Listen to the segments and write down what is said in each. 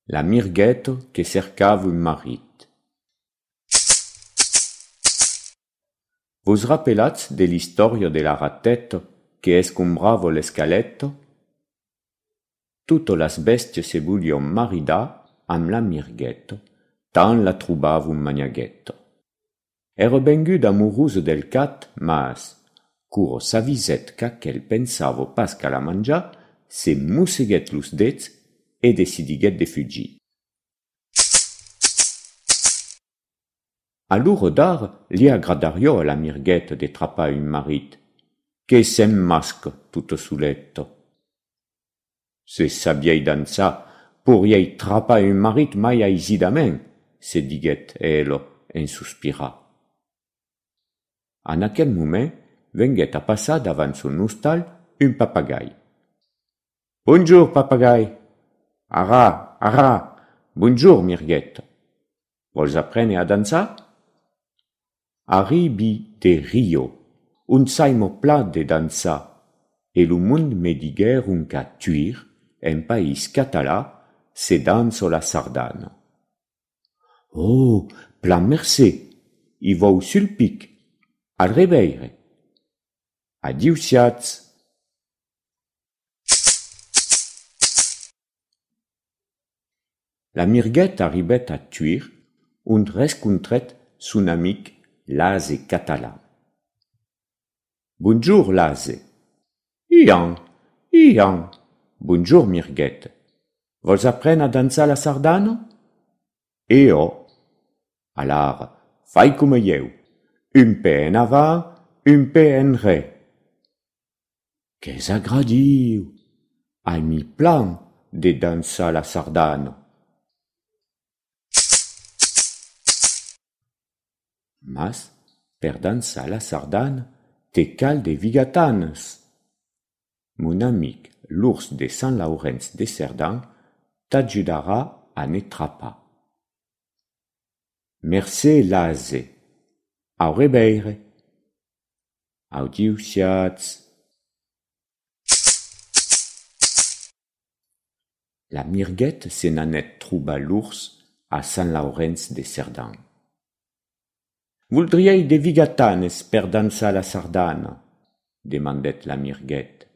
La mirguette que cercava un marit. Vos rappelats de l'historia de la ratette que escombrava l'escaletto? Tutte las bestie se voglion maridar amb la mirguette, tant la trobava un maniaghetto. Era benguda amorusa del cat, mas, curo s'aviset qu'aquel pensava pas qu'à la mangiar, se musseguet los dets e decidiguet de fugir. A l'ura d'ar li agradario a la mirguette de trapar un marit, que se'n masque tutto suletto. Se sabiei dansar, pourriei trapar un marit mai aisidament, se diguet elo en suspirar. En aquel moment, venguet a passar davant son hostal un papagai. Bonjour, papagai. Ara, ara, bonjour, mirguette. Vols aprendre a dansar? Arribi de Rio, un saimo plat de dansar, e lo mund me diguer un qu'à Tuir, en país català, se dansa la sardana. Oh, plan mercè, i vau sul pic, al reveire. Adiusiats. La mirguette arribet a Tuir, und rescontret son amic l'ase català. Bonjour, l'ase. Ian, Ian. Bonjour, mirguette. Vols aprendre a dansar la sardana? Oh. Alors, fai com eu. Un peu en avant, un peu enrè. Qu'es agradiu! Ai mi plan de dansar la sardana. Mas, per dansar la sardana, te cal de vigatanes. Mon amic, l'ours de Sant Laurenç de Cerdan, t'ajudarà a ne trapar. Mercè, l'ase. Au reveire. Adiusiats. La mirguette se n'anet trobar l'ours a Sant Laurenç de Cerdan. Voldriei de vigatanes per dansar la sardana? Demandet la mirguette.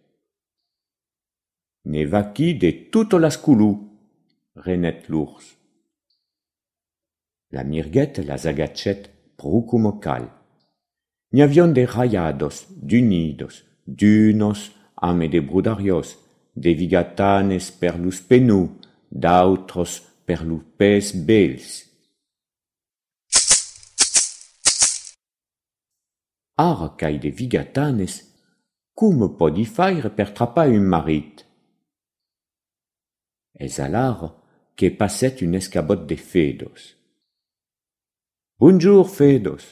Ne vaquí de toutes las colors, renet l'ours. La mirguette las agachet prou como cal. N'hi avion de rayados, d'unidos, d'unos, ame de brudarios, de vigatanes per los penus, d'autros per los pes bels. Ara qu'ai de vigatanes, com podi faire per trapar un marit? Es alara que passet un escabot de fedos. Bonjour, fedos.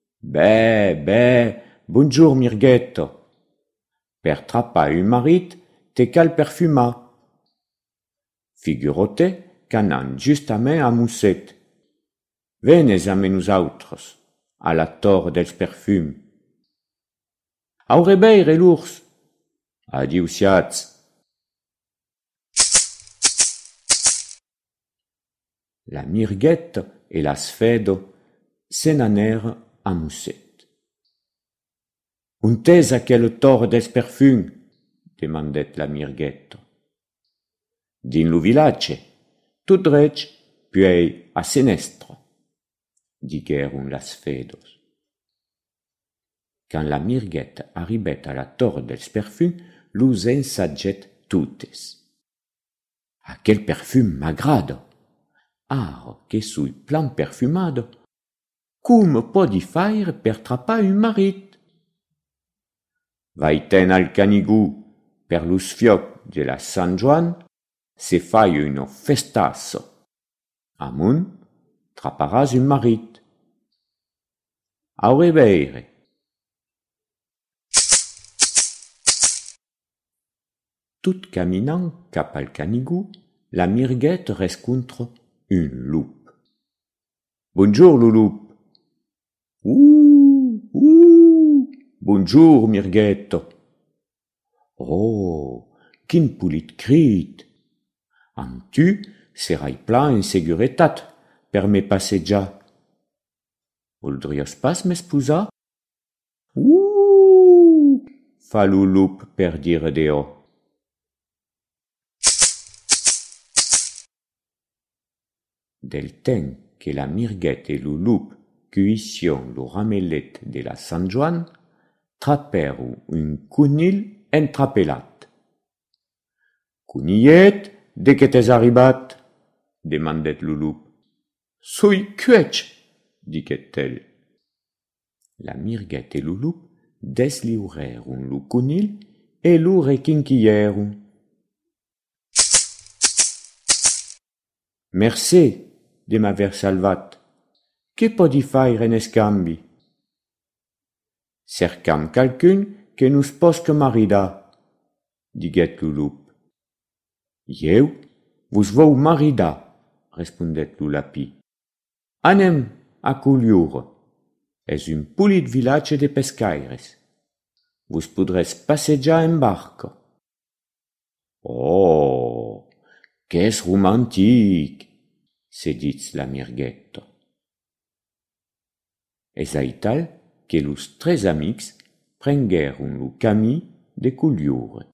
Bonjour, mirguetto. Per trapar un marit, te cal perfumar. Figuro-te qu'anant justament a Musset. Venes amb nosaltres, a la tor dels perfums. Au reveire, l'ours. Adiusiats. La mirguette et las fedo se n'anèrent a Musset. On t'es aquel tor dels perfums? Demandet la mirguette. Din lo vilatge, tout drech, puei a senestre, diguèrent las fedos. Quand la mirguette arribet a la tor dels perfums, los ensagget totes. Aquel perfum m'agrada. Ara que sui plan perfumado, com podi faire per trapar un marit? Vaiten al Canigou, per los fioc de la Sant Joan, se fai uno festasso. Amunt, traparàs un marit. Au reveire. Tout caminant cap al Canigou, la mirguette rescontre un loup. Bonjour, le loup. Bonjour, mirguette. Oh, quin polit crit. Am tu serai pla en seguretat per me passejar. Voldries pas m'esposar? Fa Lulup per dire dehò. Del temps que la Mirguet e Lulup cuission lo ramelet de la Sant Joan, traperu un conil entrapelat. Conillet, de que t'es arribat? Demandet Lulup. Soi cuech, diguet-elle. La Mirguet e Lulup desliurèrun lo conil e lo requinquillèrun. Mercè, de m'aver salvat. Que podi faire en escambi? Cercam calcun que nous posque maridar, diguet Lulup. Jeu vos vau maridar, respondet Lulapi. Anem a Collioure. Es un polit vilatge de pescaires. Vos podrez passejar en barca. Oh, qu'es romantic, se ditz la Mirguet. Es aital que los tres amics prenguèrun lo camí de Collioure.